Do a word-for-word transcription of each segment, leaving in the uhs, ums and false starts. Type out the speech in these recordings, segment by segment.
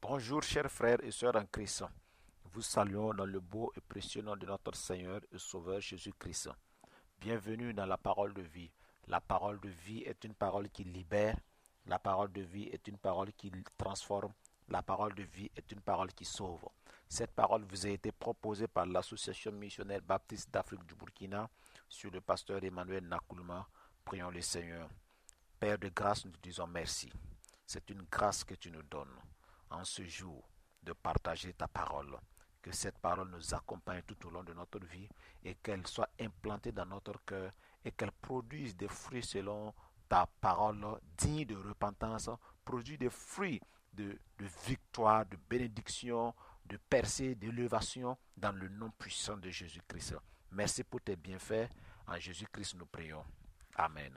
Bonjour chers frères et sœurs en Christ. Vous saluons dans le beau et précieux nom de notre Seigneur et Sauveur Jésus-Christ. Bienvenue dans la parole de vie. La parole de vie est une parole qui libère. La parole de vie est une parole qui transforme. La parole de vie est une parole qui sauve. Cette parole vous a été proposée par l'Association missionnaire baptiste d'Afrique du Burkina sur le pasteur Emmanuel Nakoulma. Prions le Seigneur. Père de grâce, nous te disons merci. C'est une grâce que tu nous donnes en ce jour de partager ta parole. Que cette parole nous accompagne tout au long de notre vie et qu'elle soit implantée dans notre cœur et qu'elle produise des fruits selon ta parole digne de repentance, produise des fruits de, de victoire, de bénédiction, de percée, d'élévation dans le nom puissant de Jésus-Christ. Merci pour tes bienfaits. En Jésus-Christ nous prions. Amen.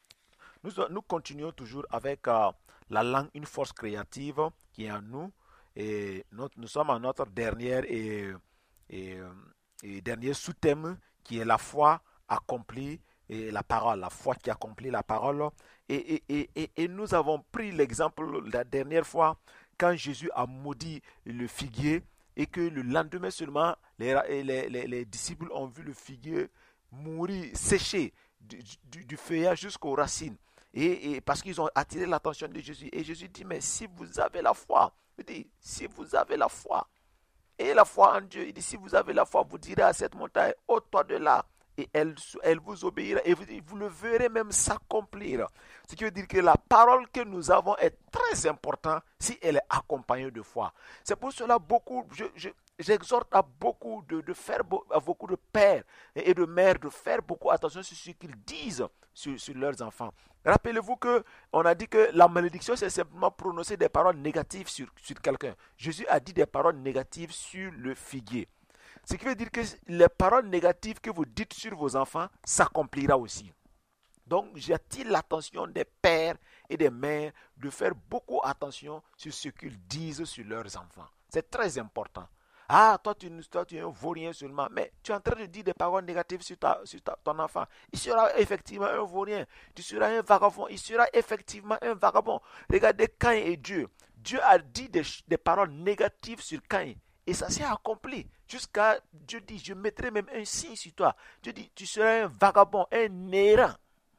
Nous, nous continuons toujours avec euh, la langue, une force créative qui est en nous. Et notre, nous sommes à notre dernière et, et, et dernier sous-thème qui est la foi accomplie et la parole, la foi qui accomplit la parole. Et, et, et, et, et nous avons pris l'exemple la dernière fois quand Jésus a maudit le figuier et que le lendemain seulement les, les, les, les disciples ont vu le figuier mourir, sécher du, du, du feuillage jusqu'aux racines. Et, et parce qu'ils ont attiré l'attention de Jésus. Et Jésus dit, mais si vous avez la foi, il dit, si vous avez la foi, et la foi en Dieu, il dit, si vous avez la foi, vous direz à cette montagne, ôte-toi de là, et elle, elle vous obéira, et vous, vous le verrez même s'accomplir. Ce qui veut dire que la parole que nous avons est très importante si elle est accompagnée de foi. C'est pour cela beaucoup, je, je, j'exhorte à beaucoup de, de faire, à beaucoup de pères et de mères de faire beaucoup attention sur ce qu'ils disent sur, sur leurs enfants. Rappelez-vous qu'on a dit que la malédiction, c'est simplement prononcer des paroles négatives sur, sur quelqu'un. Jésus a dit des paroles négatives sur le figuier. Ce qui veut dire que les paroles négatives que vous dites sur vos enfants s'accomplira aussi. Donc, j'attire l'attention des pères et des mères de faire beaucoup attention sur ce qu'ils disent sur leurs enfants. C'est très important. Ah, toi tu, toi, tu es un vaurien seulement, mais tu es en train de dire des paroles négatives sur, ta, sur ta, ton enfant. Il sera effectivement un vaurien. Tu seras un vagabond. Il sera effectivement un vagabond. Regardez Caïn et Dieu. Dieu a dit des, des paroles négatives sur Caïn. Et ça s'est accompli. Jusqu'à Dieu dit, je mettrai même un signe sur toi. Dieu dit, tu seras un vagabond, un errant.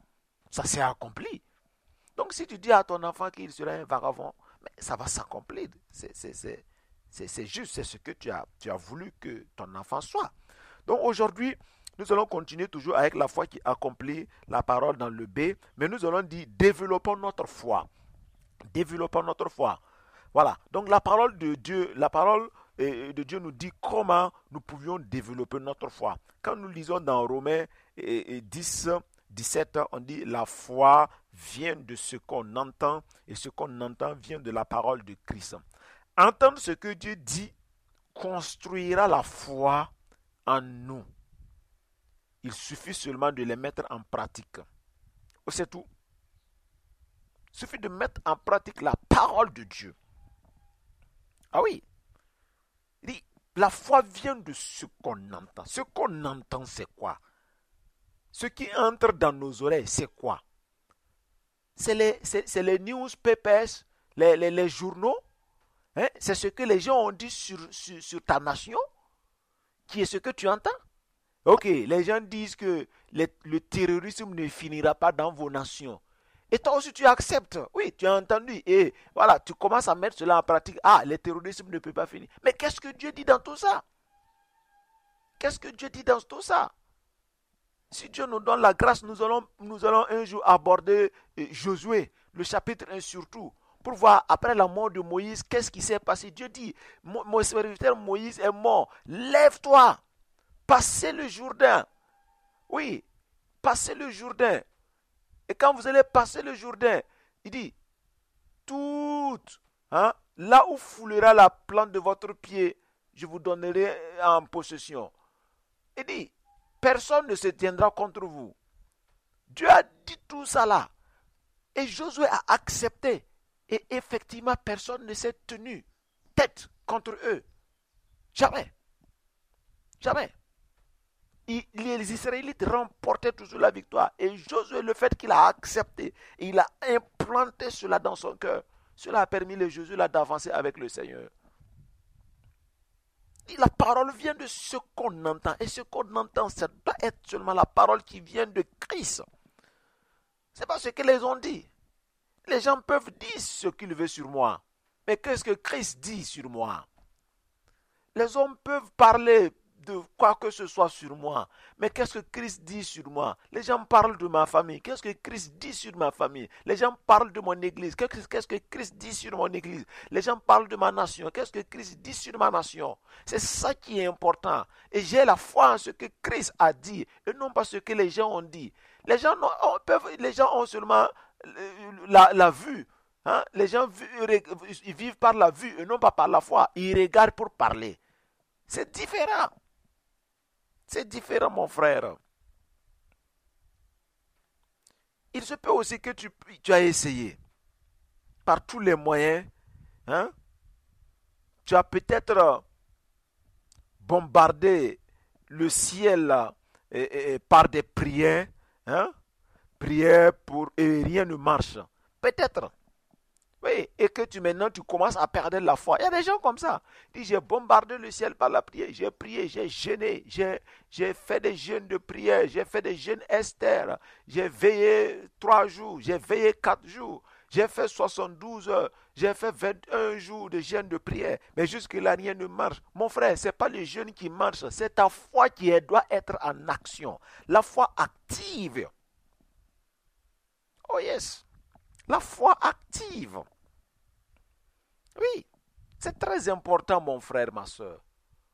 Ça s'est accompli. Donc si tu dis à ton enfant qu'il sera un vagabond, mais ça va s'accomplir. C'est, c'est, c'est, c'est, c'est juste, c'est ce que tu as, tu as voulu que ton enfant soit. Donc aujourd'hui, nous allons continuer toujours avec la foi qui accomplit la parole dans le B, mais nous allons dire, développons notre foi. Développons notre foi. Voilà. Donc la parole de Dieu, la parole de Dieu nous dit comment nous pouvions développer notre foi. Quand nous lisons dans Romains dix, dix-sept, on dit la foi vient de ce qu'on entend et ce qu'on entend vient de la parole de Christ. Entendre ce que Dieu dit construira la foi en nous. Il suffit seulement de les mettre en pratique. C'est tout. Il suffit de mettre en pratique la parole de Dieu. Ah oui. Il dit, la foi vient de ce qu'on entend. Ce qu'on entend, c'est quoi? Ce qui entre dans nos oreilles, c'est quoi? C'est les, c'est, c'est les newspapers, les, les, les journaux. Hein? C'est ce que les gens ont dit sur, sur, sur ta nation, qui est ce que tu entends. Ok, les gens disent que les, le terrorisme ne finira pas dans vos nations. Et toi aussi tu acceptes. Oui, tu as entendu. Et voilà, tu commences à mettre cela en pratique. Ah, le terrorisme ne peut pas finir. Mais qu'est-ce que Dieu dit dans tout ça? Qu'est-ce que Dieu dit dans tout ça? Si Dieu nous donne la grâce, nous allons, nous allons un jour aborder Josué, le chapitre un surtout, pour voir après la mort de Moïse, qu'est-ce qui s'est passé. Dieu dit, mon serviteur Moïse est mort. Lève-toi, passez le Jourdain. Oui, passez le Jourdain. Et quand vous allez passer le Jourdain, il dit, tout, hein, là où foulera la plante de votre pied, je vous donnerai en possession. Il dit, personne ne se tiendra contre vous. Dieu a dit tout ça là. Et Josué a accepté. Et effectivement, personne ne s'est tenu tête contre eux. Jamais. Jamais. Les Israélites remportaient toujours la victoire. Et Josué, le fait qu'il a accepté, il a implanté cela dans son cœur. Cela a permis à Jésus là d'avancer avec le Seigneur. Et la parole vient de ce qu'on entend. Et ce qu'on entend, ça doit être seulement la parole qui vient de Christ. Ce n'est pas ce que les ont dit. Les gens peuvent dire ce qu'ils veulent sur moi. Mais qu'est-ce que Christ dit sur moi? Les hommes peuvent parler de quoi que ce soit sur moi. Mais qu'est-ce que Christ dit sur moi? Les gens parlent de ma famille. Qu'est-ce que Christ dit sur ma famille? Les gens parlent de mon église. Qu'est-ce que Christ dit sur mon église? Les gens parlent de ma nation. Qu'est-ce que Christ dit sur ma nation? C'est ça qui est important. Et j'ai la foi en ce que Christ a dit et non pas ce que les gens ont dit. Les gens ont, peuvent, les gens ont seulement la, la vue. Hein? Les gens ils vivent par la vue et non pas par la foi. Ils regardent pour parler. C'est différent. C'est différent, mon frère. Il se peut aussi que tu, tu as essayé par tous les moyens. Hein? Tu as peut-être bombardé le ciel et, et, par des prières. Hein? Prières pour et rien ne marche. Peut-être. Oui, et que tu maintenant tu commences à perdre la foi. Il y a des gens comme ça. Ils disent, j'ai bombardé le ciel par la prière, j'ai prié, j'ai jeûné, j'ai, j'ai fait des jeûnes de prière, j'ai fait des jeûnes Esther, j'ai veillé trois jours, j'ai veillé quatre jours, j'ai fait soixante-douze heures, j'ai fait vingt et un jours de jeûne de prière, mais jusque-là rien ne marche. Mon frère, ce n'est pas le jeûne qui marche, c'est ta foi qui doit être en action. La foi active. Oh yes. La foi active. Oui, c'est très important, mon frère, ma soeur.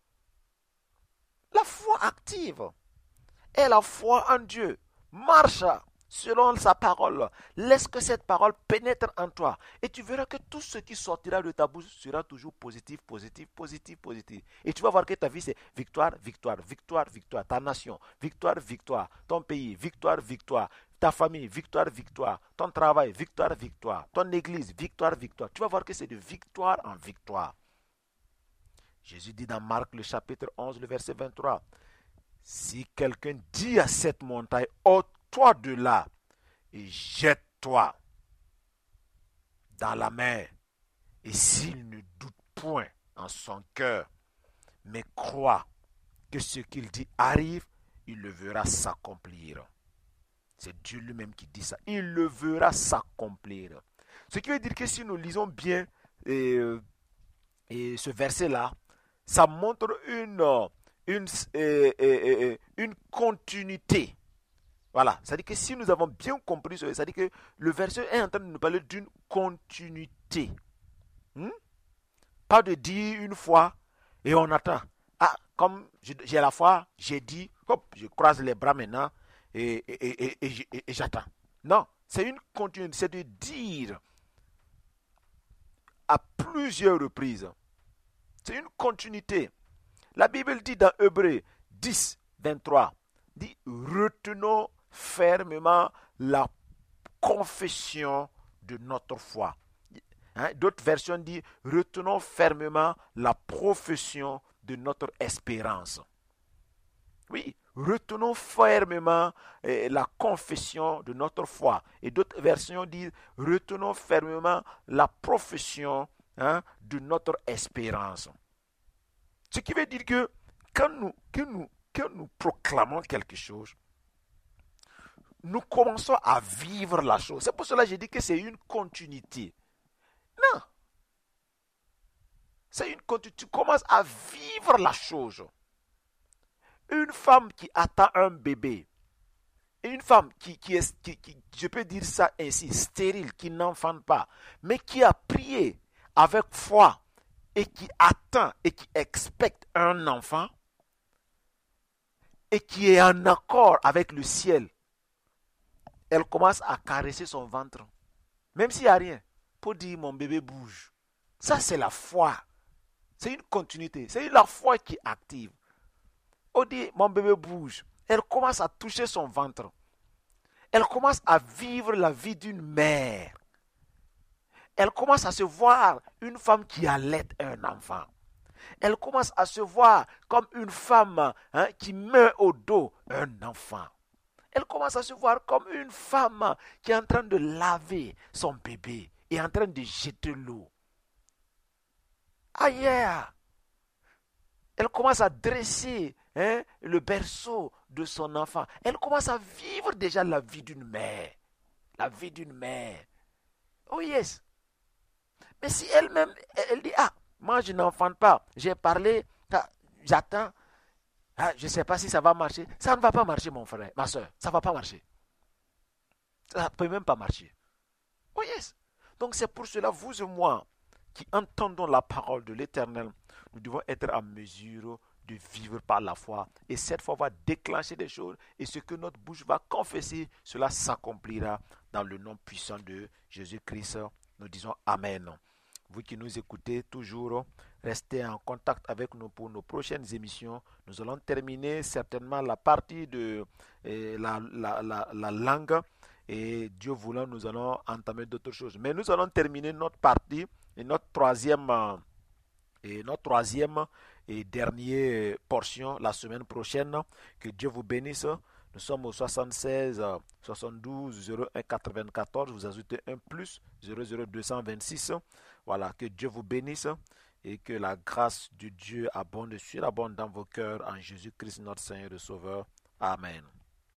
La foi active et la foi en Dieu marche selon sa parole. Laisse que cette parole pénètre en toi et tu verras que tout ce qui sortira de ta bouche sera toujours positif, positif, positif, positif. Et tu vas voir que ta vie c'est victoire, victoire, victoire, victoire. Ta nation, victoire, victoire. Ton pays, victoire, victoire. Ta famille, victoire, victoire. Ton travail, victoire, victoire. Ton église, victoire, victoire. Tu vas voir que c'est de victoire en victoire. Jésus dit dans Marc le chapitre onze, le verset vingt-trois. Si quelqu'un dit à cette montagne, ôte-toi de là et jette-toi dans la mer. Et s'il ne doute point en son cœur, mais croit que ce qu'il dit arrive, il le verra s'accomplir. C'est Dieu lui-même qui dit ça. Il le verra s'accomplir. Ce qui veut dire que si nous lisons bien euh, et ce verset-là, ça montre une, une, euh, euh, une continuité. Voilà. C'est-à-dire que si nous avons bien compris ça, c'est-à-dire que le verset est en train de nous parler d'une continuité. Hmm? Pas de dire une fois et on attend. Ah, comme j'ai la foi, j'ai dit, hop, je croise les bras maintenant. Et, et, et, et, et, et j'attends. Non, c'est une continuité, c'est de dire à plusieurs reprises. C'est une continuité. La Bible dit dans Hébreux dix, vingt-trois, dit retenons fermement la confession de notre foi. Hein? D'autres versions disent retenons fermement la profession de notre espérance. Oui, retenons fermement eh, la confession de notre foi. Et d'autres versions disent, retenons fermement la profession hein, de notre espérance. Ce qui veut dire que quand nous, que nous, que nous proclamons quelque chose, nous commençons à vivre la chose. C'est pour cela que j'ai dit que c'est une continuité. Non. C'est une continuité. Tu commences à vivre la chose. Une femme qui attend un bébé, une femme qui, qui est, qui, qui, je peux dire ça ainsi, stérile, qui n'enfante pas, mais qui a prié avec foi et qui attend et qui expecte un enfant et qui est en accord avec le ciel, elle commence à caresser son ventre, même s'il n'y a rien, pour dire mon bébé bouge. Ça c'est la foi. C'est une continuité. C'est la foi qui est active. On dit, mon bébé bouge. Elle commence à toucher son ventre. Elle commence à vivre la vie d'une mère. Elle commence à se voir une femme qui allait un enfant. Elle commence à se voir comme une femme hein, qui met au dos un enfant. Elle commence à se voir comme une femme qui est en train de laver son bébé. est en train de jeter l'eau. Aïe, elle commence à dresser hein, le berceau de son enfant. Elle commence à vivre déjà la vie d'une mère. La vie d'une mère. Oh yes. Mais si elle-même, elle dit, ah, moi je n'enfante pas. J'ai parlé, ah, j'attends. Ah, je ne sais pas si ça va marcher. Ça ne va pas marcher, mon frère, ma soeur. Ça ne va pas marcher. Ça ne peut même pas marcher. Oh yes. Donc c'est pour cela, vous et moi, qui entendons la parole de l'Éternel, nous devons être en mesure de vivre par la foi. Et cette foi va déclencher des choses. Et ce que notre bouche va confesser, cela s'accomplira dans le nom puissant de Jésus-Christ. Nous disons Amen. Vous qui nous écoutez toujours, restez en contact avec nous pour nos prochaines émissions. Nous allons terminer certainement la partie de eh, la, la, la, la langue. Et Dieu voulant, nous allons entamer d'autres choses. Mais nous allons terminer notre partie et notre troisième, et notre troisième et dernière portion la semaine prochaine. Que Dieu vous bénisse. Nous sommes au soixante-seize soixante-douze zéro un quatre-vingt-quatorze. Vous ajoutez un plus zéro zéro deux cent vingt-six. Voilà, que Dieu vous bénisse et que la grâce de Dieu abonde, surabonde dans vos cœurs en Jésus-Christ notre Seigneur et Sauveur. Amen.